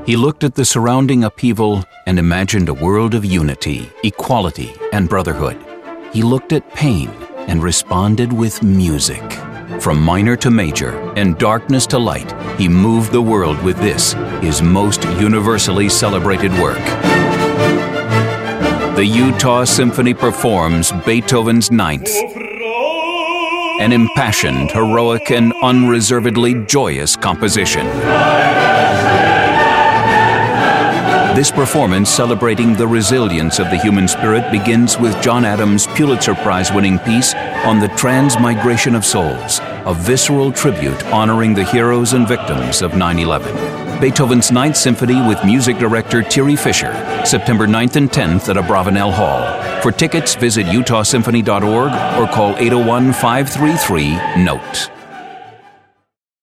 He looked at the surrounding upheaval and imagined a world of unity, equality, and brotherhood. He looked at pain and responded with music. From minor to major and darkness to light, he moved the world with this, his most universally celebrated work. The Utah Symphony performs Beethoven's Ninth, an impassioned, heroic, and unreservedly joyous composition. This performance celebrating the resilience of the human spirit begins with John Adams' Pulitzer Prize-winning piece on the transmigration of souls, a visceral tribute honoring the heroes and victims of 9/11. Beethoven's Ninth Symphony with music director Thierry Fischer, September 9th and 10th at Abravanel Hall. For tickets, visit utahsymphony.org or call 801-533-NOTE.